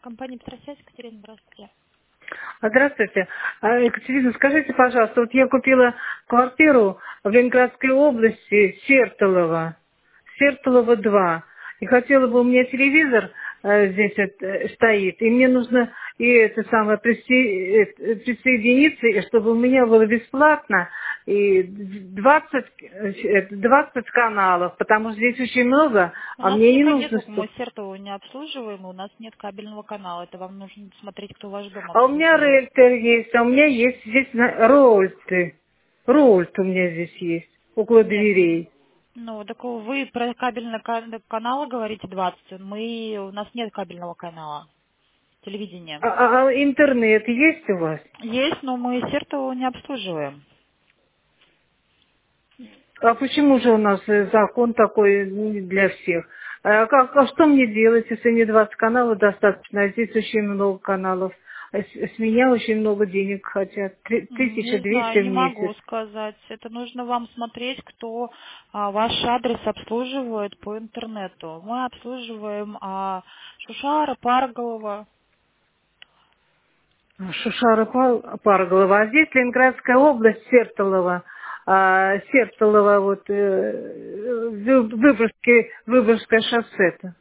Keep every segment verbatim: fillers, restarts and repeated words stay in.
Компания «Петросвязь», Екатерина, здравствуйте. А, Здравствуйте. А, Екатерина, скажите, пожалуйста, вот я купила квартиру в Ленинградской области, Сертолово, Сертолово два. И хотела бы, у меня телевизор э, здесь э, стоит, и мне нужно и это самое присо- э, присоединиться, и чтобы у меня было бесплатно и двадцать, э, двадцать каналов, потому что здесь очень много, У а нас мне не его нужно, нету, чтобы... мы Сертову не обслуживаем, и у нас нет кабельного канала. Это вам нужно смотреть, кто ваш дом А у меня обслуживает. рельтер есть, а у меня есть здесь на- рольты. Рольт у меня здесь есть, около Нет. дверей. Ну, так вы про кабельный ка- канал говорите двадцать. Мы, у нас нет кабельного канала. Телевидение. А, а- а интернет есть у вас? Есть, но мы Сертову не обслуживаем. А почему же у нас э, закон такой не для всех? А, как, а что мне делать, если мне двадцать каналов достаточно, а здесь очень много каналов? А с, с меня очень много денег хотят. Три- М, тысяча Не двести знаю, в не месяц. могу сказать. Это нужно вам смотреть, кто а, ваш адрес обслуживает по интернету. Мы обслуживаем а, Шушара, Парголова. Шушара Пал- Парголова. А здесь Ленинградская область, Сертолово. А, Сертолово, вот, э, Вы- Выборгский, Выборгское шоссе-то.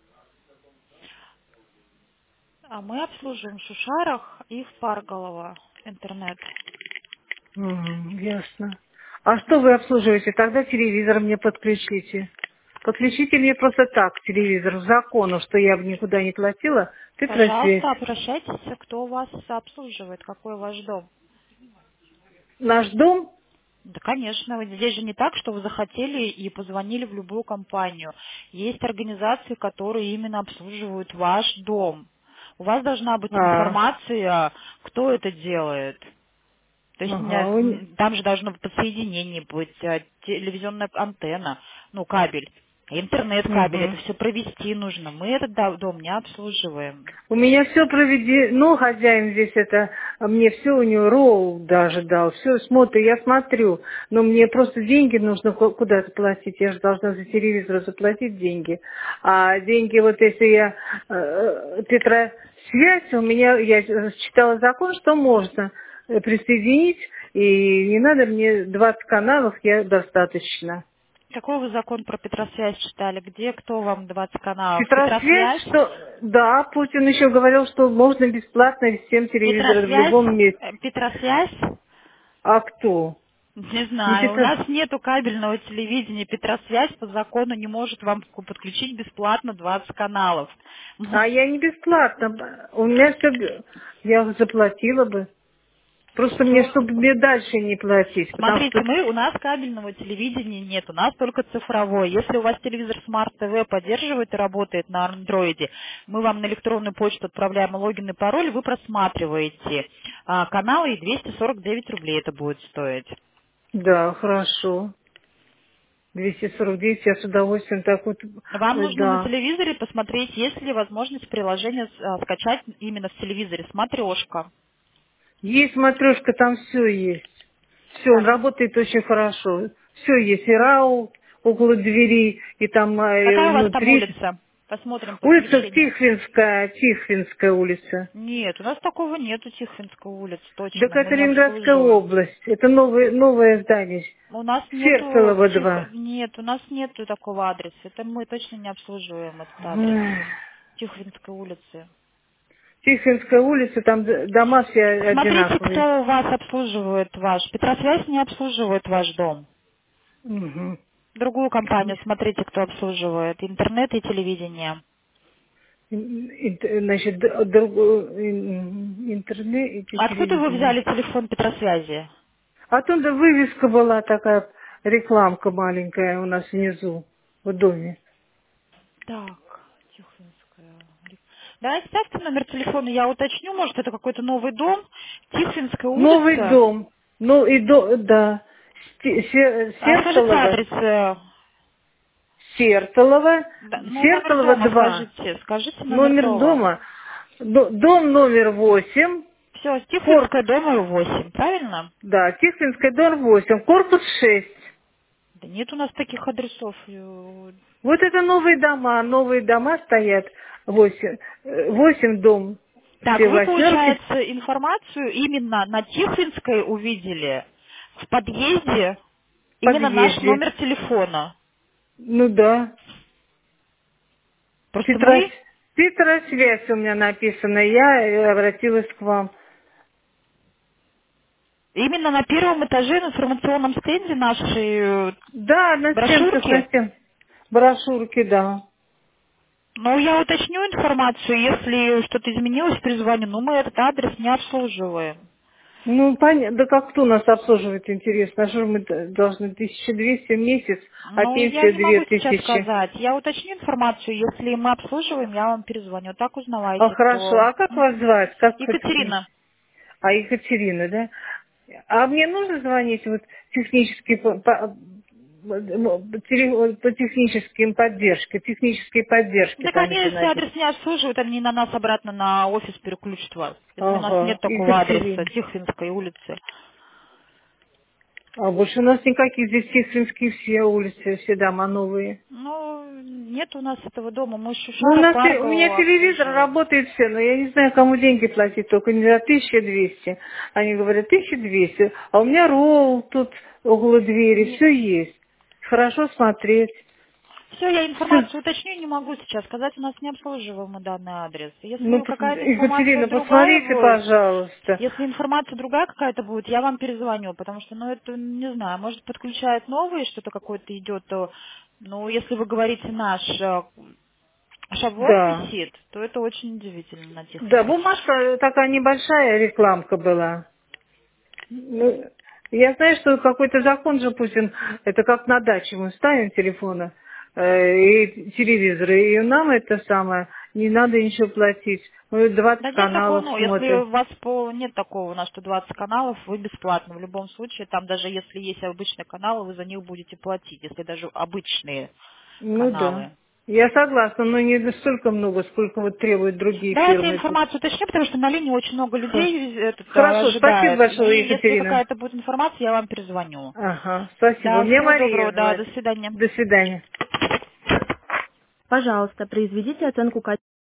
А мы обслуживаем в Шушарах и в Парголово интернет. М, ясно. А что вы обслуживаете? Тогда телевизор мне подключите. Подключите мне просто так телевизор, в закону, что я бы никуда не платила. Петросвязь. Пожалуйста, обращайтесь, кто вас обслуживает, какой ваш дом. Наш дом? Да, конечно, вот здесь же не так, что вы захотели и позвонили в любую компанию. Есть организации, которые именно обслуживают ваш дом. У вас должна быть А, информация, кто это делает. То есть у меня, ага, вы не- м, там же должно подсоединение быть, а, телевизионная антенна, ну, кабель, интернет-кабель, это Мгм. все провести нужно. Мы этот да- дом не обслуживаем. У меня все проведено, хозяин здесь это, а мне все у него роу даже дал, все смотрю, я смотрю, но мне просто деньги нужно ку- куда-то платить, я же должна за телевизор заплатить деньги, а деньги вот если я э, Петросвязь, у меня, я читала закон, что можно э, присоединить, и не надо мне двадцать каналов, я достаточно. Какой вы закон про Петросвязь читали? Где, кто вам двадцать каналов? Петросвязь, Петросвязь? что да, Путин еще говорил, что можно бесплатно всем телевизоры в Петросвязь? любом месте. Э, Петросвязь? А кто? Не Не знаю, у Петро... нас нету кабельного телевидения. Петросвязь по закону не может вам подключить бесплатно двадцать каналов. А я не бесплатно. У меня все... Я заплатила бы. Просто мне, Все. чтобы мне дальше не платить. Потому Смотрите, что... мы, у нас кабельного телевидения нет, у нас только цифровой. Если у вас телевизор Smart ти ви поддерживает и работает на андроиде, мы вам на электронную почту отправляем логин и пароль, вы просматриваете а, каналы, и двести сорок девять рублей это будет стоить. Да, хорошо. двести сорок девять, я с удовольствием так вот... Вам э, нужно на Да. телевизоре посмотреть, есть ли возможность приложение с- а, скачать именно в телевизоре, смотрешка. Есть матрешка, там все есть. Все, он Так, работает очень хорошо. Все есть. И рау около двери, и там э, какая у вас там внутри. улица? Посмотрим Улица подключение. Тихвинская, Тихвинская улица. Нет, у нас такого нету, Тихвинской улицы, Так точно, мы это не Ленинградская обслуживаем. область. Это новое, новое здание. У нас нету Сертолово Тих... два. Нет, у нас нету такого адреса. Это мы точно не обслуживаем этот адрес. Эх. Тихвинской улицы. Тихвинская улица, там д- дома все Смотрите, одинаковые. кто у вас обслуживает ваш. Петросвязь не обслуживает ваш дом. Мгм. Другую компанию смотрите, кто обслуживает. Интернет и телевидение. Ин- ин- Значит, д- другой ин- интернет и Откуда вы телевидение. взяли телефон Петросвязи? Оттуда вывеска была такая, рекламка маленькая у нас внизу, в доме. Так, Тихвинская. Давайте ставьте номер телефона, я уточню, может это какой-то новый дом. Тихвинская Новый улица. дом. Ну и до, да. Сте- Се- А скажите Сертолово, адрес. э, Сертолово, Да, ну, номер Сертолово дома два. скажите. Скажите номер Номер дома. дома, до- дом номер восемь, Все, корпус, Тихвинская, дом восемь, правильно? да, Тихвинская, дом восемь, корпус шесть. Да нет у нас таких адресов. э, Вот это новые дома, новые дома стоят, восемь, э, восемь дом. Так, все вы, восьмерки. получается, информацию именно на Тихвинской увидели в подъезде, В именно наш подъезде. номер телефона. Ну да. Просто Тетрадь, мы тетрадь связь у меня написана. Я э, обратилась к вам. именно на первом этаже на информационном стенде нашей э, Да, на стенках, на брошюрки. стенках. Брошюрки, да. Ну, я уточню информацию, если что-то изменилось, перезвоню. Но мы этот адрес не обслуживаем. Ну, понятно. Да как кто нас обслуживает, интересно? А что ж мы д- должны тысяча двести в месяц, а Ну, я пенсия не две могу сейчас тысячи? сказать. Я уточню информацию. Если мы обслуживаем, я вам перезвоню. Так А узнавайте, хорошо, кто. а как Мгм. вас звать? Как хотите? Екатерина. А Екатерина, да? А мне нужно звонить вот технически по, по- теле- по техническим поддержке, технической поддержке Так там они, еще если написано. адрес не обслуживают, они на нас обратно на офис переключат вас. Если у нас Ага, нет такого адреса, Екатерина. Тихвинской улицы. А больше у нас никаких здесь технические все улицы, все дома новые. Ну, нет у нас этого дома. Мы Ну, у, Шушара, нас, те- у меня Паркового телевизор обслуживаем. работает все, но я не знаю, кому деньги платить, только не за тысячу двести. Они говорят, тысяча двести, а у меня ролл тут около двери, все есть. Хорошо смотреть. Все, я Все. информацию уточню, не могу сейчас сказать, у нас не обслуживаемый данный адрес. Ну, Если п- какая-то информация Екатерина, другая посмотрите, будет, пожалуйста. если информация другая какая-то будет, я вам перезвоню, потому что, ну, это, не знаю, может, подключают новые, что-то какое-то идет, то, ну, если вы говорите наш э, шаблон Да. висит, то это очень удивительно на Да, Тихвинской. бумажка такая небольшая рекламка была. Ну, я знаю, что какой-то закон же Путин, это как на даче мы ставим телефоны э, и телевизоры, и нам это самое, не надо ничего платить. Мы двадцать Да нет такого, каналов ну, если смотрим. у вас по, нет такого у нас, что двадцать каналов, вы бесплатно в любом случае, там даже если есть обычные каналы, вы за них будете платить, если даже обычные Ну да. каналы. Я согласна, но не столько много, сколько вот требуют другие Давайте фирмы. информацию уточню, потому что на линии очень много Х- людей этот, а, Хорошо, спасибо ожидает. большое, И если Екатерина. какая-то будет информация, я вам перезвоню. Ага, спасибо. Да, Мне всего доброго, Мария да, звать. до свидания. До свидания. Пожалуйста, произведите оценку качества.